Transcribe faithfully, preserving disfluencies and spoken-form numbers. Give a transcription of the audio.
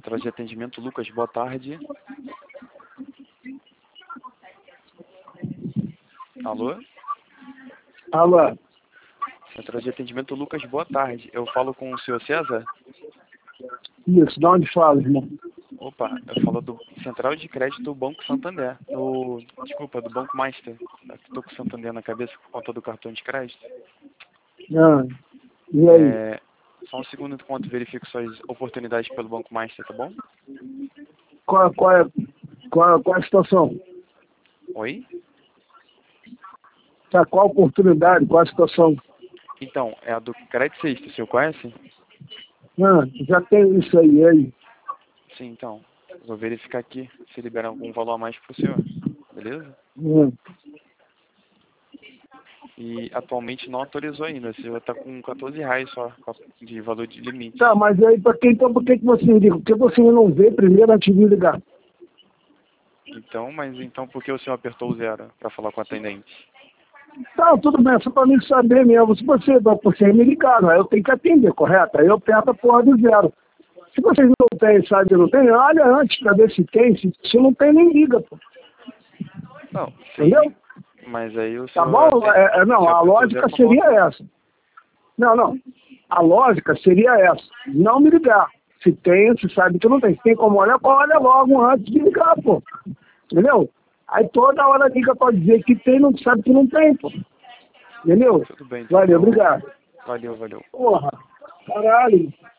Central de atendimento, Lucas, boa tarde. Alô? Alô? Central de atendimento, Lucas, boa tarde. Eu falo com o senhor César? Isso, de onde fala, irmão? Opa, eu falo do Central de Crédito do Banco Santander. Do, desculpa, do Banco Master. Estou com o Santander na cabeça por conta do cartão de crédito. Ah, e aí? É, só um segundo enquanto verifico suas oportunidades pelo Banco Master, tá bom? Qual, qual, é, qual, qual é a situação? Oi? Tá, qual a oportunidade? Qual a situação? Então, é a do Crédito Sexto, o senhor conhece? Ah, já tem isso aí, e aí? Sim, então. Vou verificar aqui se libera algum valor a mais pro senhor. Beleza? Hum. E atualmente não autorizou ainda. O senhor está com quatorze reais só de valor de limite. Tá, mas aí pra quem, então por que, que você me liga? Por que você não vê primeiro antes de me ligar? Então, mas então por que o senhor apertou o zero para falar com o atendente? Tá, tudo bem, só pra mim saber mesmo. Se você, você me ligar, aí eu tenho que atender, correto? Aí eu aperto a porra do zero. Se vocês não têm, sabe, não tem, olha antes pra ver se tem. Se, se não tem, nem liga, pô. Não, sim. Entendeu? Mas aí o Tá senhor... bom? É, é, não, a lógica seria essa. Não, não. A lógica seria essa. Não me ligar. Se tem, se sabe que não tem. Se tem como olhar, olha logo antes de ligar, pô. Entendeu? Aí toda hora liga pra dizer que tem, não sabe que não tem, pô. Entendeu? Tudo bem, então. Valeu, obrigado. Valeu, valeu. Porra, caralho.